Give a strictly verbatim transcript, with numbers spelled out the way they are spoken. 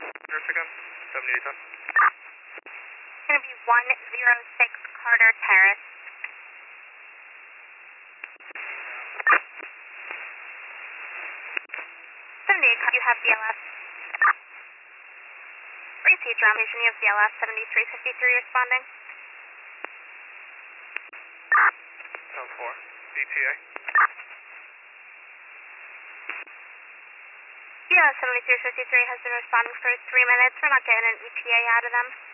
Again, seventy-eight ten. It's going to be one zero six Carter Terrace. seventy-eight, you have B L S. Receive ground station, you have B L S seventy-three fifty-three responding. ten four, E T A. B L S seventy-three fifty-three has been responding for three minutes. We're not getting an E T A out of them.